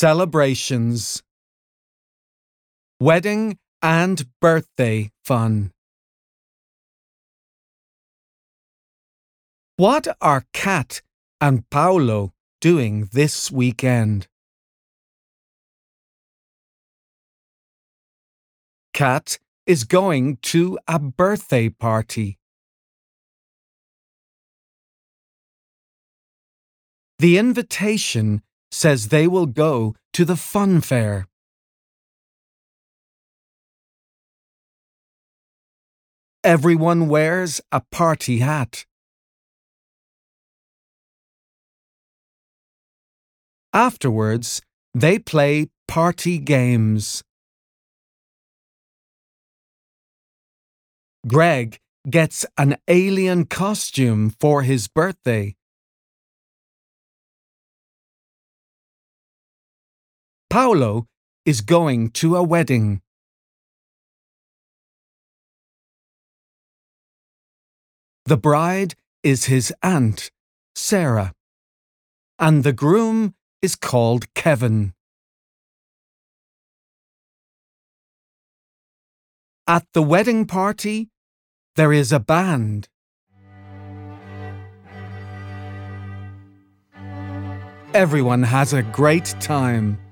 Celebrations. Wedding and birthday fun. What are Kat and Paolo doing this weekend? Kat is going to a birthday party. The invitation says they will go to the fun fair. Everyone wears a party hat. Afterwards, they play party games. Greg gets an alien costume for his birthday. Paolo is going to a wedding. The bride is his aunt, Sarah, and the groom is called Kevin. At the wedding party, there is a band. Everyone has a great time.